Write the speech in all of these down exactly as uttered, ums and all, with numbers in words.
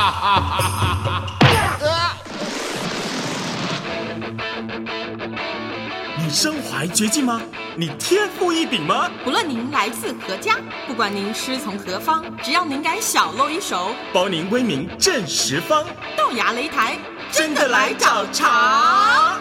你身怀绝技吗？你天赋异禀吗？ 不论您来自何家，不管您师从何方，只要您敢小露一手， 包您威名震十方。 豆芽擂台， 真的来找茬！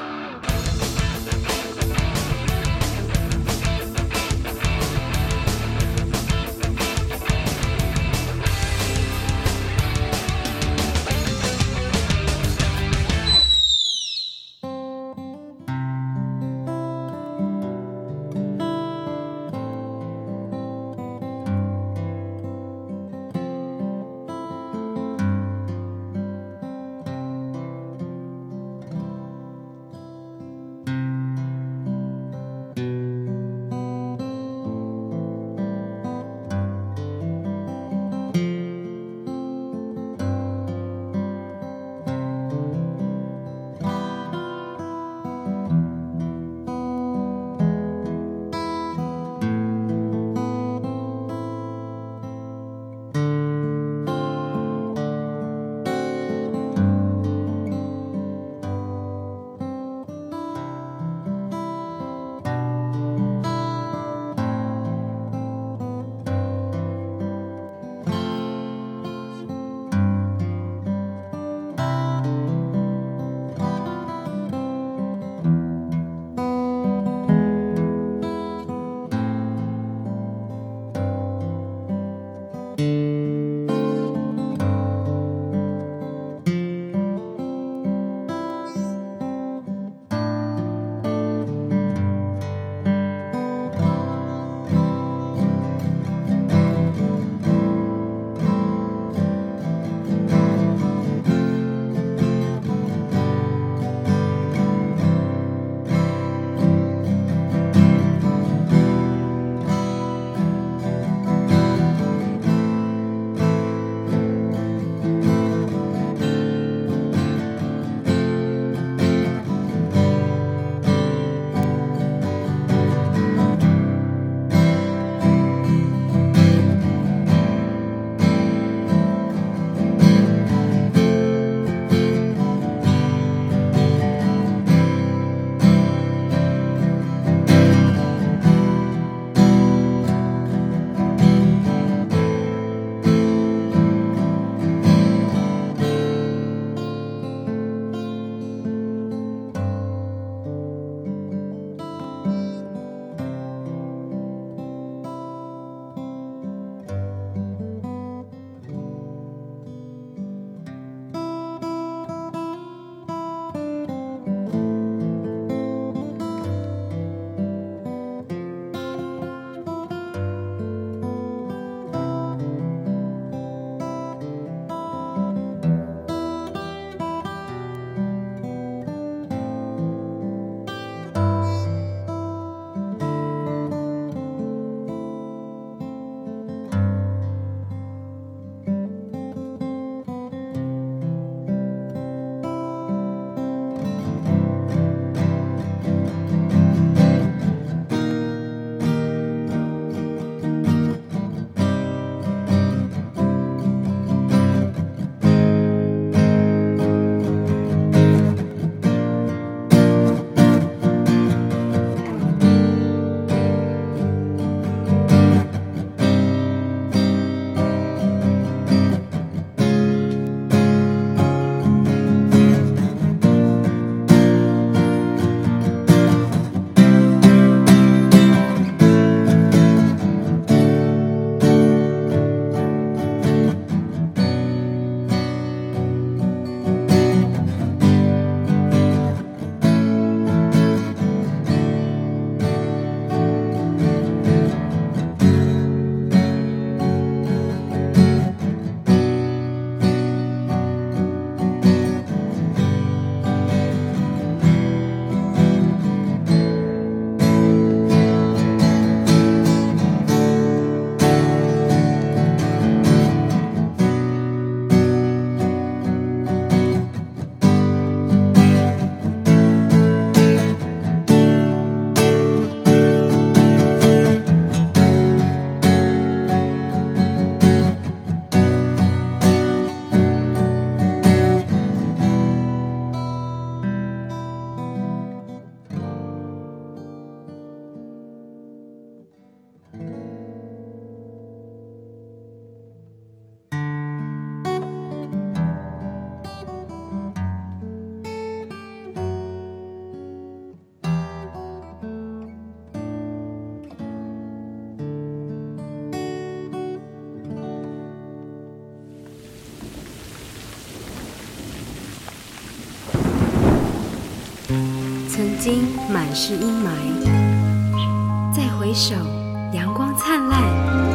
曾经满是阴霾，再回首，阳光灿烂。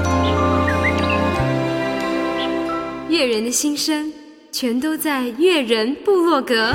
越人的心声，全都在越人部落格。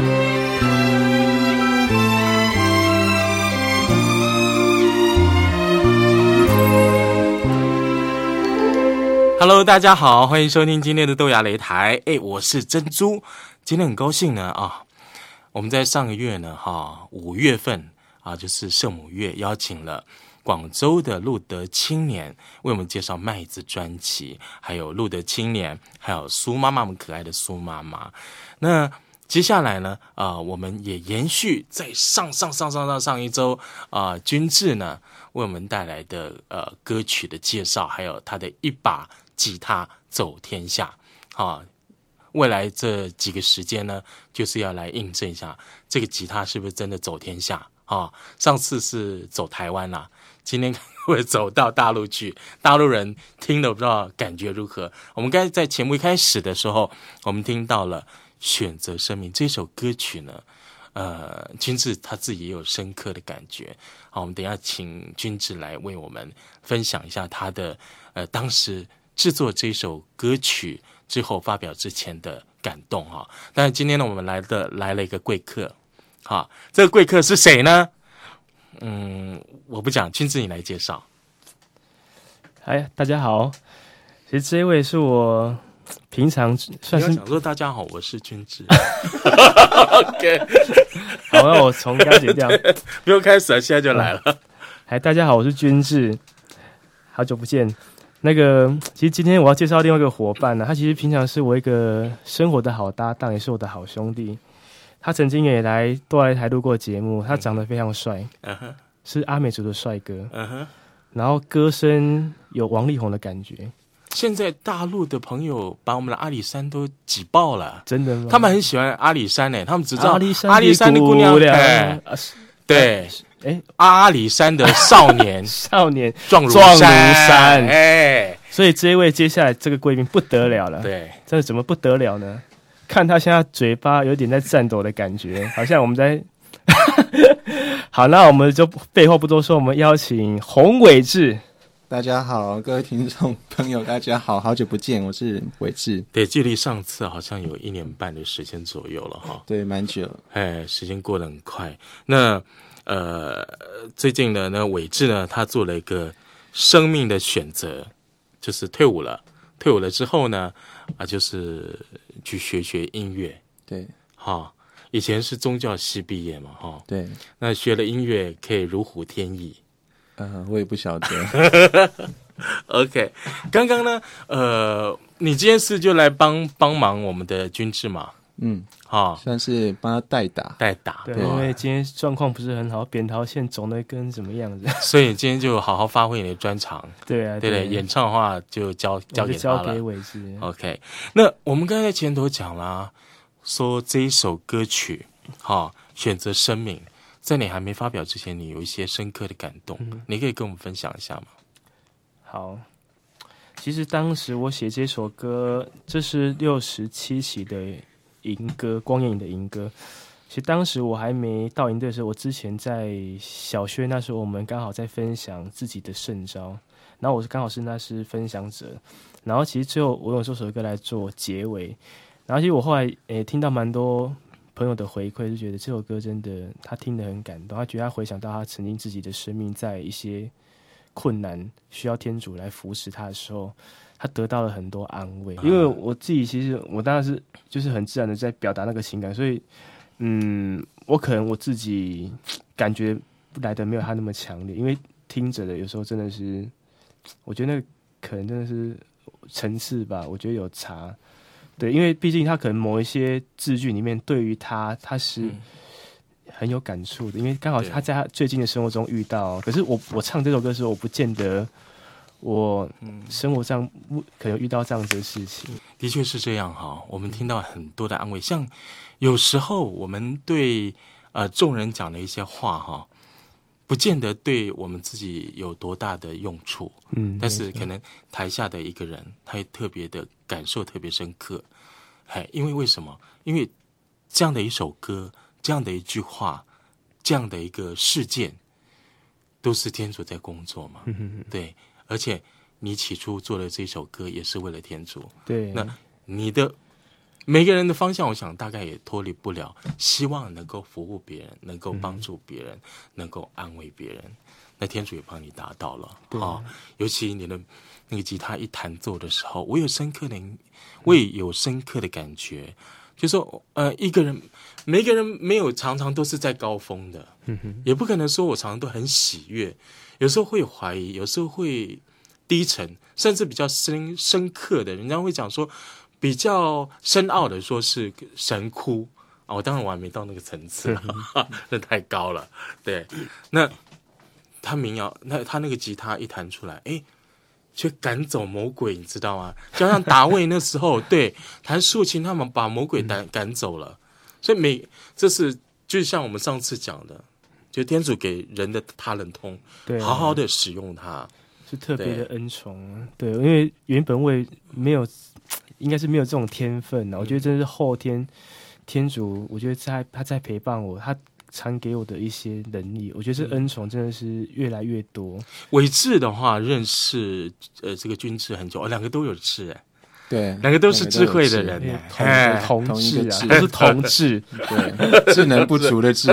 Hello， 大家好，欢迎收听今天的豆芽擂台。哎，我是珍珠。今天很高兴呢啊，我们在上个月呢哈五月份啊，就是圣母月，邀请了广州的路德青年为我们介绍麦子专辑，还有路德青年，还有苏妈妈，我们可爱的苏妈妈。那接下来呢啊、呃，我们也延续在上上上上上上一周啊、呃，君志呢为我们带来的呃歌曲的介绍，还有他的一把吉他走天下啊。未来这几个时间呢，就是要来印证一下这个吉他是不是真的走天下啊？上次是走台湾啦、啊，今天会走到大陆去，大陆人听了不知道感觉如何。我们刚才在节目一开始的时候，我们听到了《选择生命》这首歌曲呢，呃，君志他自己也有深刻的感觉。好，我们等一下请君志来为我们分享一下他的呃当时制作这首歌曲之后发表之前的感动哈。但是今天呢，我们来的来了一个贵客，哈，这个贵客是谁呢？嗯，我不讲，君志你来介绍。 嗨，大家好，其实这一位是我平常算是想说大家好，我是君志。OK， 好，那我从刚解掉， 不用开始了，现在就来了。 嗨，大家好，我是君志，好久不见。那个，其实今天我要介绍另外一个伙伴呢、啊，他其实平常是我一个生活的好搭档，也是我的好兄弟。他曾经也来都来台录过节目，他长得非常帅，嗯哼，是阿美族的帅哥，嗯哼，然后歌声有王力宏的感觉。 现在大陆的朋友把我们的阿里山都挤爆了， 真的吗？ 他们很喜欢阿里山诶、欸，他们只知道阿里山阿里山的姑娘，哎、啊，对。 哎， 阿里山的少年， 少年壮如山， 山哎， 所以这一位接下来这个贵宾不得了了， 对， 这怎么不得了呢？看他现在嘴巴有点在颤抖的感觉，好像我们在。好，那我们就废话不多说，我们邀请洪伟志。 大家好，各位听众朋友，大家好，好久不见，我是伟志。 对，距离上次好像有一年半的时间左右了哈。 对，蛮久。 哎，时间过得很快。那呃，最近呢，那伟志呢，他做了一个生命的选择，就是退伍了。退伍了之后呢，啊，就是去学学音乐。 对， 哈，以前是宗教系毕业嘛，哈。 对。 那学了音乐可以如虎添翼。 呃，我也不晓得。 OK， 刚刚呢，呃，你今天是就来帮帮忙我们的君志嘛？ 嗯， 好、哦， 算是帮他代打， 代打。 对，因为今天状况不是很好，扁桃腺肿得跟什么样子， 所以今天就好好发挥你的专长。 对啊， 对对，演唱的话就交交给他了。 交给伟志。 OK， 那我们刚才前头讲啦，说这一首歌曲，哈、哦，选择生命。在你还没发表之前，你有一些深刻的感动，嗯、你可以跟我们分享一下吗？ 好，其实当时我写这首歌，这是六十七期的营歌，光影的营歌。其实当时我还没到营队的时候，我之前在小学那时候，我们刚好在分享自己的圣召，然后我是刚好是那是分享者，然后其实最后我用这首歌来做结尾，然后其实我后来诶听到蛮多朋友的回馈，就觉得这首歌真的他听得很感动，他觉得他回想到他曾经自己的生命在一些困难需要天主来扶持他的时候，他得到了很多安慰。因为我自己其实我当然是就是很自然的在表达那个情感，所以嗯，我可能我自己感觉来的没有他那么强烈，因为听着的有时候真的是，我觉得那个可能真的是层次吧，我觉得有差。对，因为毕竟他可能某一些字句里面对于他他是很有感触的，因为刚好他在他最近的生活中遇到。可是我我唱这首歌的时候，我不见得我生活上可能遇到这样子的事情。 的确是这样哈，我们听到很多的安慰，像有时候我们对呃众人讲的一些话哈，不见得对我们自己有多大的用处，嗯，但是可能台下的一个人，他特别的感受特别深刻，哎，因为为什么？因为这样的一首歌，这样的一句话， 这样的一个事件，都是天主在工作嘛。 嗯对，而且你起初做的这首歌也是为了天主。 对， 那你的每个人的方向，我想大概也脱离不了，希望能够服务别人，能够帮助别人，嗯、能够安慰别人。那天主也帮你达到了。好、哦，尤其你的那个吉他一弹奏的时候，我有深刻的，我也有深刻的感觉。就说呃，一个人，每个人没有常常都是在高峰的，嗯哼，也不可能说我常常都很喜悦，有时候会怀疑，有时候会低沉，甚至比较深深刻的，人家会讲说比较深奥的，说是神哭啊。我当然我还没到那个层次了，那太高了。对，那他民谣，那他那个吉他一弹出来，哎。却赶走魔鬼，你知道吗？就像达味那时候，对弹竖琴，他们把魔鬼赶赶走了。所以每这是就像我们上次讲的，就天主给人的他人通，对，好好的使用它， 是特别的恩宠。对，因为原本我也没有，应该是没有这种天分的。我觉得真是后天天主，我觉得在他在陪伴我，他常给我的一些能力，我觉得这恩宠真的是越来越多。伟志的话，认识呃这个君志很久，哦，两个都有志哎， 对， 两个都是智慧的人哎，同同志啊，都是同志， 对，智能不足的智。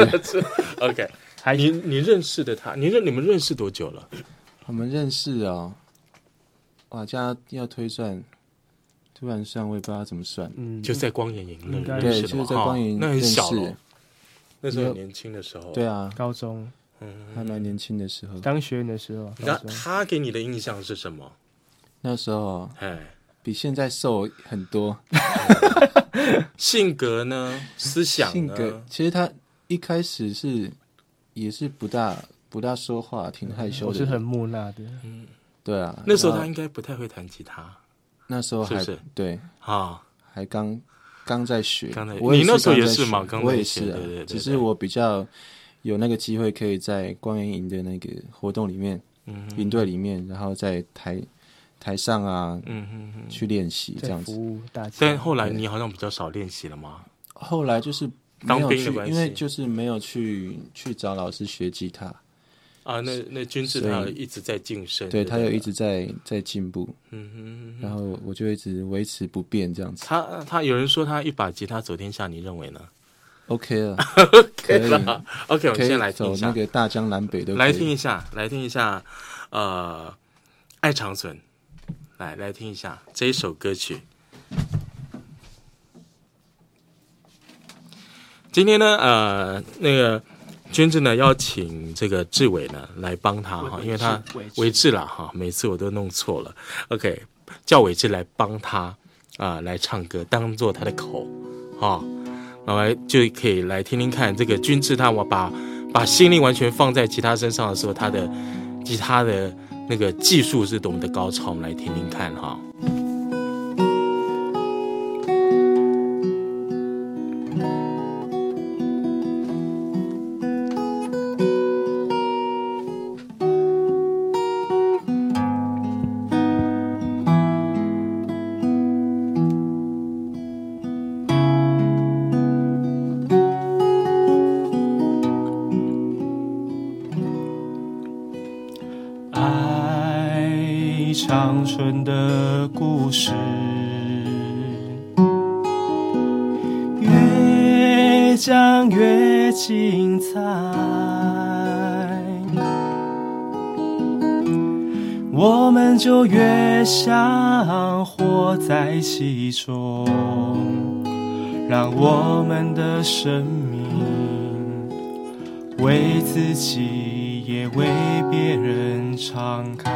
OK， 你你认识的他，你认你们认识多久了？ 我们认识哦，哇，这样要推算，突然算我也不知道怎么算， 嗯，就在光眼营认识的， 对，就是在光眼营， 那很小了。那时候很年轻的时候， 对啊， 高中， 嗯，还蛮年轻的时候， 当学员的时候。 那他给你的印象是什么？ 那时候，哎，比现在瘦很多。 性格呢？思想呢？ 性格其实他一开始是也是不大不大说话，挺害羞的， 我是很木讷的。 嗯，对啊， 那时候他应该不太会弹吉他， 那时候还是不是对啊， 还刚。刚在学， 刚在我你那时候也是嘛？刚我也是啊， 对对对， 只是我比较有那个机会，可以在光源营的那个活动里面，嗯，营队里面，然后在台台上啊，嗯嗯嗯，去练习这样子。 服务大家。 但后来你好像比较少练习了吗？ 后来就是当兵的关系， 因为就是没有去去找老师学吉他。 啊，那那军事他一直在晋升， 对他有一直在在进步，嗯哼，然后我就一直维持不变这样子。 他他有人说他一把吉他走天下，你认为呢 ？OK 了 ，OK 了 ，OK， 我们先来听一下， 那个大江南北都来听一下，来听一下，呃，爱长存，来来听一下这一首歌曲。今天呢，呃，那个。君志呢邀请这个志伟呢来帮他哈，因为他伟志啦哈，每次我都弄错了。OK， 叫伟志来帮他啊、呃、来唱歌，当做他的口哈，然后就可以来听听看这个君志他我把把心力完全放在吉他身上的时候，他的吉他的那个技术是多么的高超，我们来听听看哈。 长春的故事，越讲越精彩，我们就越想活在其中，让我们的生命为自己也为别人敞开。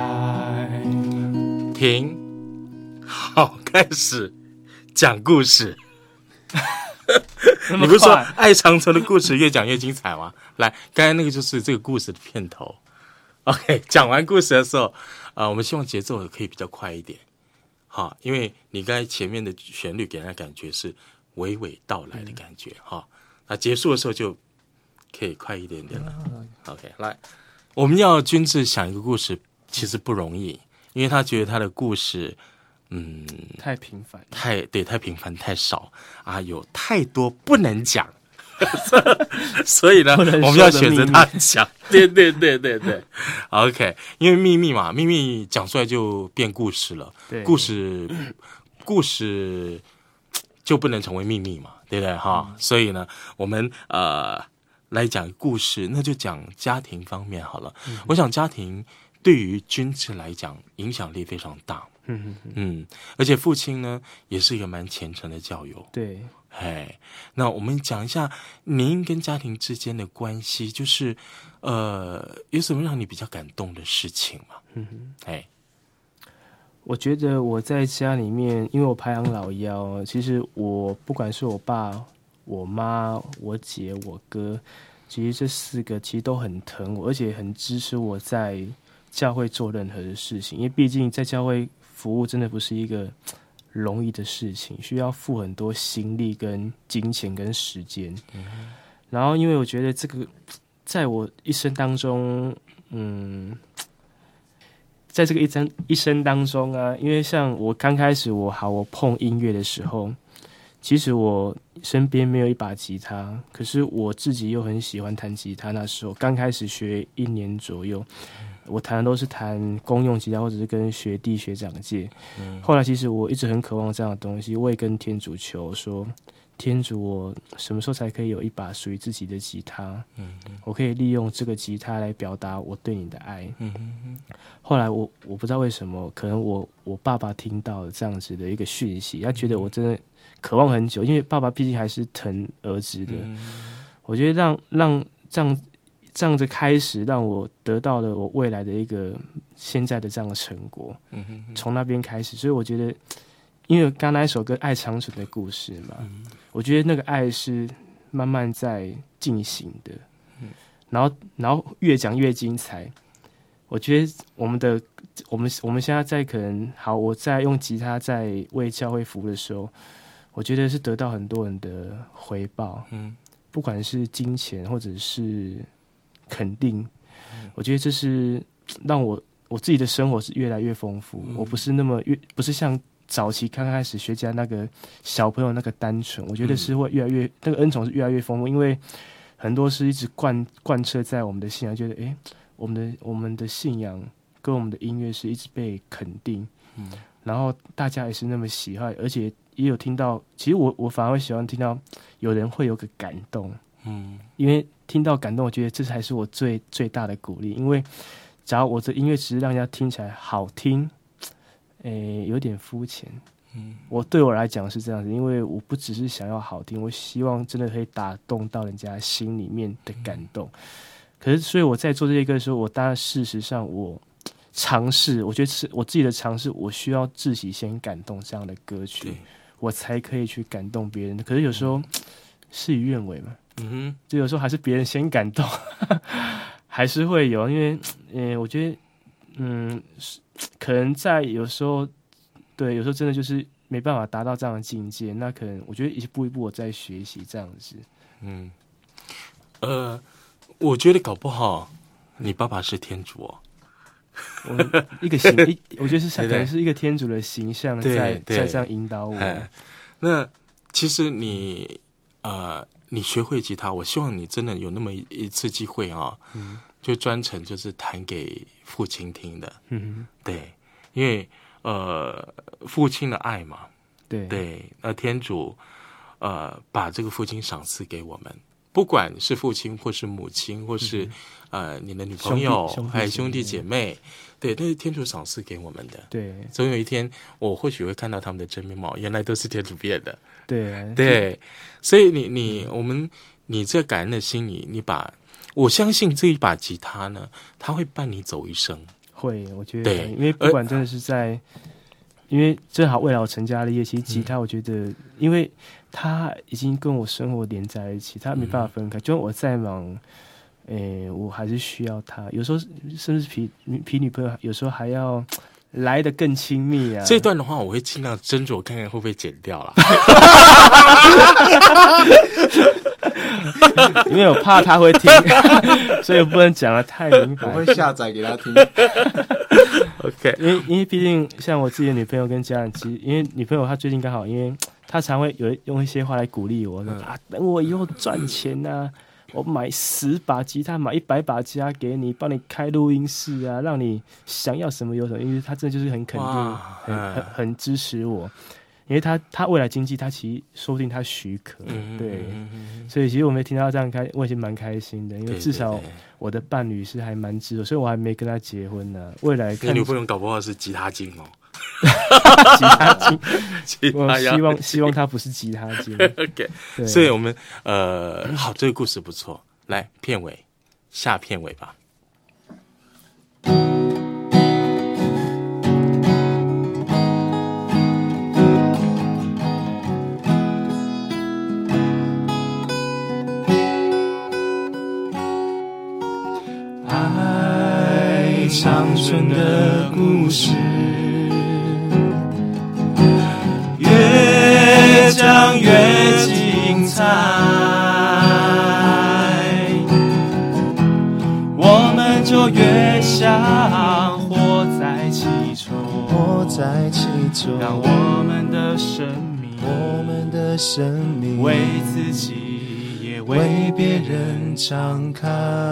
停，好，开始讲故事。你不是说爱长城的故事越讲越精彩吗？来，刚才那个就是这个故事的片头。OK， 讲完故事的时候，啊、呃，我们希望节奏可以比较快一点，好，因为你刚才前面的旋律给人家感觉是娓娓道来的感觉，哈、嗯，那结束的时候就可以快一点点了。OK， 来，我们要君志想一个故事，其实不容易。因为他觉得他的故事，嗯， 太平凡， 太对，太平凡，太少啊，有太多不能讲。 所以呢，我们要选择他讲。对对对对对 ，OK， 因为秘密嘛，秘密讲出来就变故事了，故事故事就不能成为秘密嘛，对不对哈？嗯、所以呢，我们呃来讲故事，那就讲家庭方面好了。嗯、我想家庭对于君子来讲影响力非常大。嗯嗯嗯，而且父亲呢也是一个蛮虔诚的教友。对，哎，那我们讲一下您跟家庭之间的关系，就是呃，有什么让你比较感动的事情吗？嗯哼，哎， 我觉得我在家里面，因为我排行老幺，其实我不管是我爸、我妈、我姐、我哥，其实这四个其实都很疼我，而且很支持我在教会做任何的事情，因为毕竟在教会服务真的不是一个容易的事情，需要付很多心力跟金钱跟时间。嗯、然后因为我觉得这个在我一生当中，嗯，在这个一生一生当中啊，因为像我刚开始我好我碰音乐的时候，其实我身边没有一把吉他，可是我自己又很喜欢弹吉他。那时候刚开始学一年左右。我弹的都是弹公用吉他，或者是跟学弟学长借。嗯、后来其实我一直很渴望这样的东西，我也跟天主求说，天主，我什么时候才可以有一把属于自己的吉他？嗯、我可以利用这个吉他来表达我对你的爱。嗯、后来我我不知道为什么，可能我我爸爸听到了这样子的一个讯息，他觉得我真的渴望很久，因为爸爸毕竟还是疼儿子的。嗯、我觉得让让这样。这样子开始让我得到了我未来的一个现在的这样的成果，嗯、哼哼从那边开始，所以我觉得，因为刚才那一首歌《爱长存的故事》嘛，嗯、我觉得那个爱是慢慢在进行的，嗯、然后然后越讲越精彩。我觉得我们的我们我们现在在可能好，我在用吉他在为教会服务的时候，我觉得是得到很多人的回报，嗯、不管是金钱或者是肯定，我觉得这是让我我自己的生活是越来越丰富。嗯、我不是那么越不是像早期刚开始学家那个小朋友那个单纯，我觉得是会越来越、嗯、那个恩宠是越来越丰富，因为很多是一直贯贯彻在我们的信仰，觉得哎，我们的我们的信仰跟我们的音乐是一直被肯定，嗯、然后大家也是那么喜欢，而且也有听到，其实我我反而会喜欢听到有人会有个感动。嗯，因为听到感动，我觉得这才是我最最大的鼓励。因为只要我的音乐只是让人家听起来好听，诶，有点肤浅。嗯，我对我来讲是这样子，因为我不只是想要好听，我希望真的可以打动到人家心里面的感动。嗯、可是，所以我在做这些歌的时候，我当然事实上我尝试，我觉得是我自己的尝试，我需要自己先感动这样的歌曲，我才可以去感动别人。可是有时候、嗯、事与愿违嘛。嗯哼，就有时候还是别人先感动，还是会有，因为，嗯、呃，我觉得，嗯，可能在有时候，对，有时候真的就是没办法达到这样的境界，那可能我觉得一步一步我在学习这样子。嗯， 呃，我觉得搞不好你爸爸是天主哦。 我一个形，一我觉得是可能是一个天主的形象在在这样引导我。 那其实你呃。你学会吉他，我希望你真的有那么一次机会啊，嗯、就专程就是弹给父亲听的，嗯、对，因为呃父亲的爱嘛，对对，那天主呃把这个父亲赏赐给我们，不管是父亲或是母亲或是、嗯、呃你的女朋友还有兄弟姐妹，对，那是天主赏赐给我们的，对，总有一天我或许会看到他们的真面貌，原来都是天主变的。对对，所以你你我们你这感恩的心里，你把我相信这一把吉他呢，它会伴你走一生。 会，我觉得，对，因为不管真的是在，呃、因为正好未来我成家立业，其实吉他我觉得，嗯、因为它已经跟我生活连在一起，它没办法分开。嗯、就算我再忙，诶，我还是需要它。有时候甚至比比女朋友，有时候还要来得更亲密啊！ 这段的话，我会尽量斟酌看看会不会剪掉啦。 因为我怕他会听，所以我不能讲得太明白。 我会下载给他听。 OK， 因为因为毕竟像我自己的女朋友跟家人，其实因为女朋友她最近刚好，因为她常会有用一些话来鼓励我，说啊，等我以后赚钱啊，我买十把吉他，买一百把吉他给你，帮你开录音室啊，让你想要什么有什么。因为她真的就是很肯定，很很很支持我。因为他他未来经济，他其实说不定他许可，嗯、对、嗯，所以其实我没听到这样开，我已经蛮开心的，因为至少我的伴侣是还蛮支持，所以我还没跟他结婚呢、啊。未来看你女朋友搞不好是吉他精哦， 吉他精，我希望希望他不是吉他精。 OK， 所以我们呃，好，这个故事不错，来片尾下片尾吧。 长春的故事，越讲越精彩，我们就越想活在其中， 活在其中， 让我们的生命， 我们的生命为自己也为别人敞开。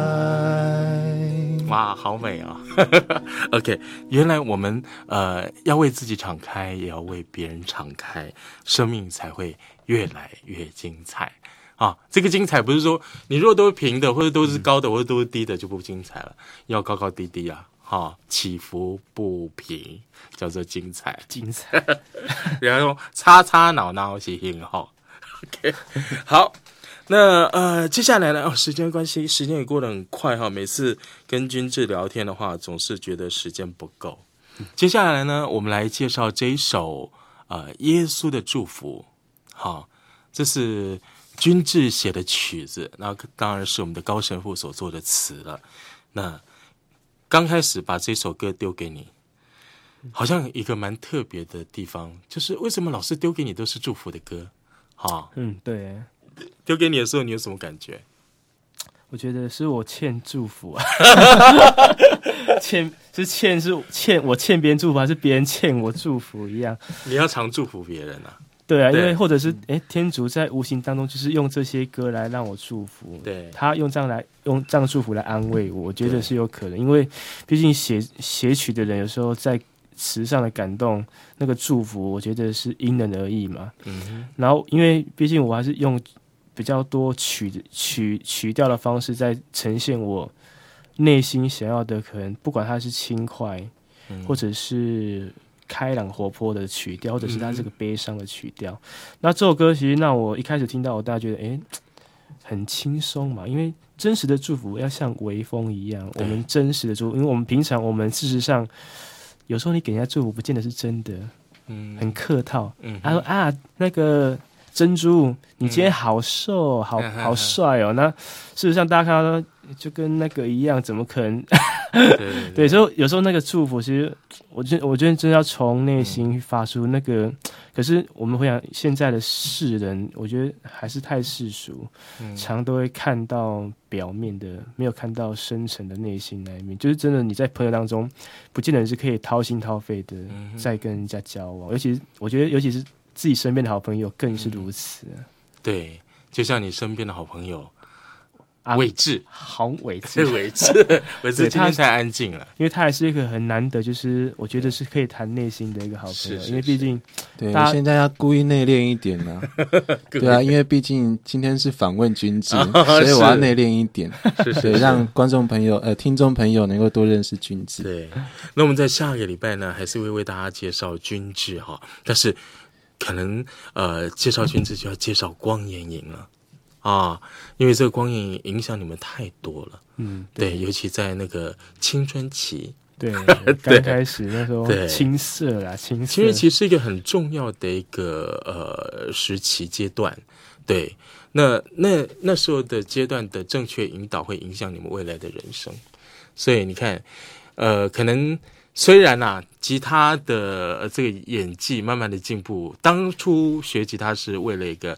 哇，好美啊、哦、！OK， 原来我们呃要为自己敞开，也要为别人敞开，生命才会越来越精彩啊！这个精彩不是说你如果都是平的，或者都是高的，或者都是低的就不精彩了，要高高低低啊！哈、哦，起伏不平叫做精彩， 精彩。 然后叉叉挠挠是很好。OK， 好。那呃，接下来呢？哦，时间关系，时间也过得很快哈。每次跟君志聊天的话，总是觉得时间不够。接下来呢，我们来介绍这一首呃《耶稣的祝福》。好，这是君志写的曲子，那当然是我们的高神父所做的词了。那刚开始把这首歌丢给你，好像一个蛮特别的地方，就是为什么老是丢给你都是祝福的歌？哈， 嗯，对。 丢给你的时候，你有什么感觉？ 我觉得是我欠祝福啊，欠是欠是欠我欠别人祝福，还是别人欠我祝福一样？ 你要常祝福别人啊。 对啊，因为或者是哎，天主在无形当中就是用这些歌来让我祝福， 对， 他用这样来用这样祝福来安慰我，我觉得是有可能，因为毕竟写写曲的人有时候在词上的感动，那个祝福，我觉得是因人而异嘛。嗯，然后因为毕竟我还是用比较多曲曲曲调的方式在呈现我内心想要的，可能不管它是轻快，嗯、或者是开朗活泼的曲调，或者是它这个悲伤的曲调。嗯、那这首歌其实让我一开始听到，我大家觉得哎很轻松嘛，因为真实的祝福要像微风一样，我们真实的祝福，因为我们平常我们事实上有时候你给人家祝福，不见得是真的，嗯，很客套。嗯，他说啊那个。珍珠，你今天好瘦，嗯、好好帅哦。那事实上，大家看到就跟那个一样，怎么可能？对, 对, 对, 对，所以有时候那个祝福，其实我觉得，我觉得真的要从内心发出那个。嗯、可是我们会想，现在的世人，我觉得还是太世俗，嗯、常都会看到表面的，没有看到深层的内心那一面。就是真的，你在朋友当中，不见得是可以掏心掏肺的在跟人家交往，尤其是我觉得，尤其是。自己身边的好朋友更是如此、啊嗯， 对，就像你身边的好朋友伟志， 好伟志， 伟志，伟志今天太安静了， 因为他还是一个很难得，就是我觉得是可以谈内心的一个好朋友，因为毕竟， 对，我现在要故意内敛一点呢、啊，对啊，因为毕竟今天是访问君志，哦、所以我要内敛一点， 是是， 对，让观众朋友、呃，听众朋友能够多认识君志。 对，那我们在下个礼拜呢，还是会为大家介绍君志哈，但是。可能呃，介绍君志就要介绍光眼影了啊，因为这个光眼影影响你们太多了，嗯，对，对尤其在那个青春期， 对，刚开始那时候青涩啦，青涩， 青春期是一个很重要的一个呃时期阶段，对，那那那时候的阶段的正确引导会影响你们未来的人生，所以你看，呃，可能。虽然啊，吉他的、呃、这个演技慢慢的进步，当初学吉他是为了一个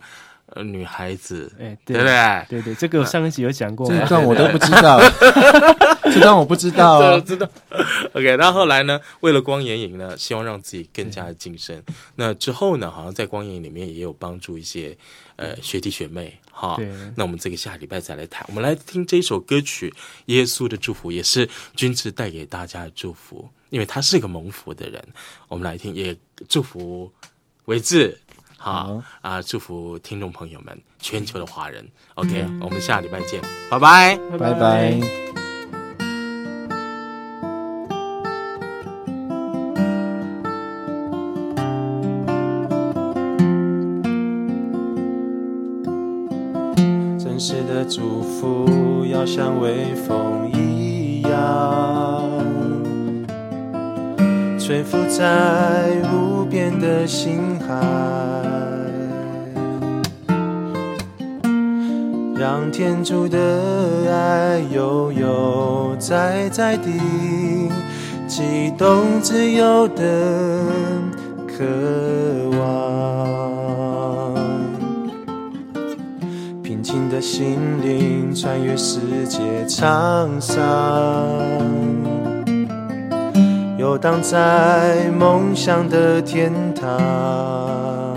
呃女孩子， 哎， 对不对？ 对对，这个上一集有讲过， 这段我都不知道，这段我不知道、哦， 知道。OK， 那后来呢？为了光眼影呢，希望让自己更加的晋升。那之后呢，好像在光眼影里面也有帮助一些呃学弟学妹。好，那我们这个下礼拜再来谈。我们来听这一首歌曲《耶稣的祝福》，也是君子带给大家的祝福，因为他是个蒙福的人。我们来听，也祝福维志，好啊，祝福听众朋友们，全球的华人。OK，、嗯、我们下礼拜见，拜拜， 拜拜。拜拜。真实的祝福要像微风一样，吹拂在无边的星海，让天主的爱悠悠在在地，激动自由的渴望，平静的心灵穿越世界沧桑，游荡在梦想的天堂，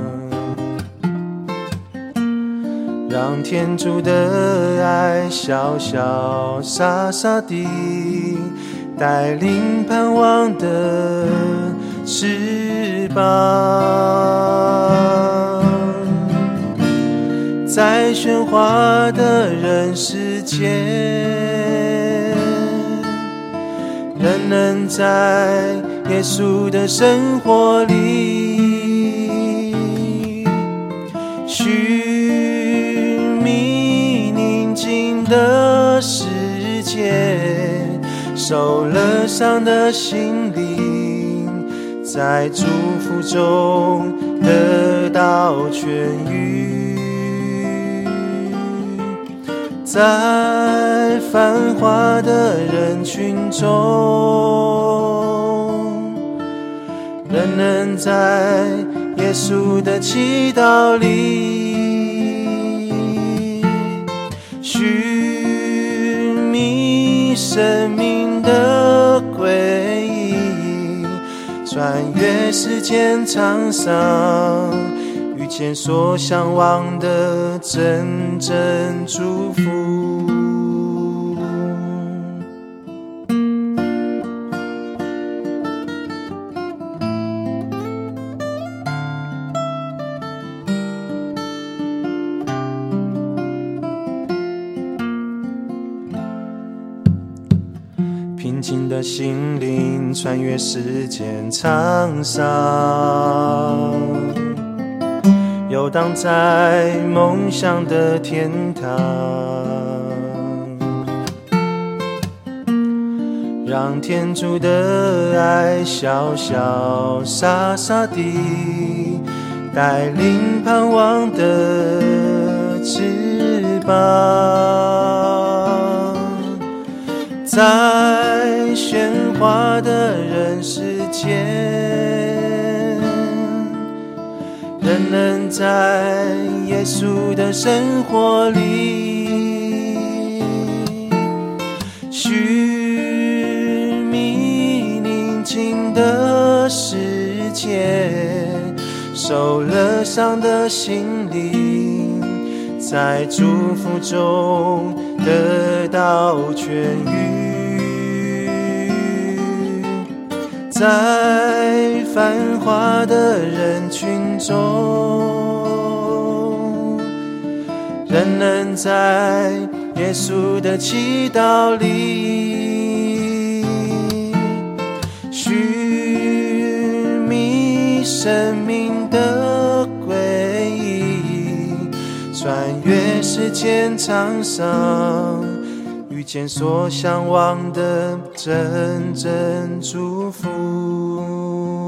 让天主的爱潇潇洒洒地带领盼望的翅膀，在喧哗的人世间，仍能在耶稣的生活里寻觅宁静的世界，受了伤的心灵在祝福中得到痊愈，在繁华的人群中，仍能在耶稣的祈祷里寻觅生命的归依，穿越时间沧桑，遇见所向往的真正祝福。平静的心灵穿越时间沧桑，游荡在梦想的天堂，让天主的爱潇潇洒洒地带领盼望的翅膀，在喧哗的人世间，仍能在耶稣的生活里寻觅宁静的世界，受了伤的心灵在祝福中得到痊愈，在繁华的人群中，仍能在耶稣的祈祷里寻觅生命的归依，穿越时间沧桑，遇见所向往的真正祝福。